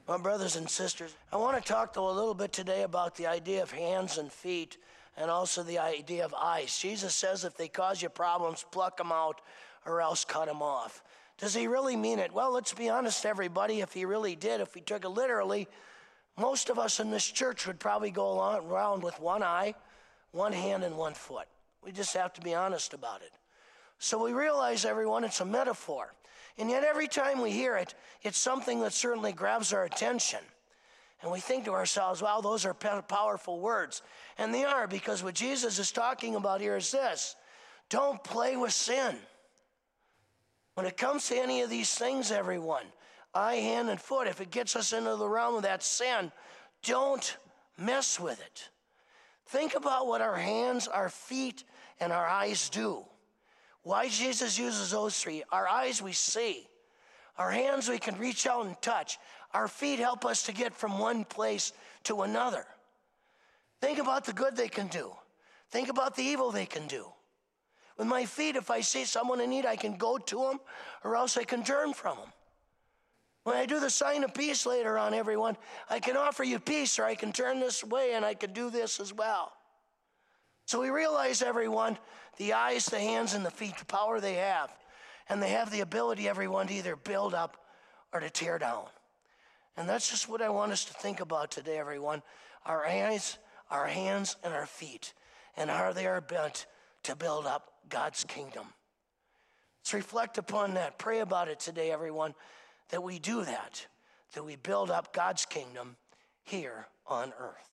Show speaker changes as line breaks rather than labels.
Well, brothers and sisters, I want to talk though a little bit today about the idea of hands and feet and also the idea of eyes. Jesus says if they cause you problems, pluck them out or else cut them off. Does he really mean it? Well, let's be honest, everybody. If he really did, if we took it literally, most of us in this church would probably go around with one eye, one hand, and one foot. We just have to be honest about it. So we realize, everyone, it's a metaphor. And yet every time we hear it, it's something that certainly grabs our attention. And we think to ourselves, wow, those are powerful words. And they are, because what Jesus is talking about here is this: don't play with sin. When it comes to any of these things, everyone, eye, hand, and foot, if it gets us into the realm of that sin, don't mess with it. Think about what our hands, our feet, and our eyes do. Why Jesus uses those three. Our eyes we see. Our hands we can reach out and touch. Our feet help us to get from one place to another. Think about the good they can do. Think about the evil they can do. With my feet, if I see someone in need, I can go to them or else I can turn from them. When I do the sign of peace later on, everyone, I can offer you peace, or I can turn this way and I can do this as well. So we realize, everyone, the eyes, the hands, and the feet, the power they have. And they have the ability, everyone, to either build up or to tear down. And that's just what I want us to think about today, everyone. Our eyes, our hands, and our feet, and how they are bent to build up God's kingdom. Let's reflect upon that. Pray about it today, everyone, that we do that we build up God's kingdom here on earth.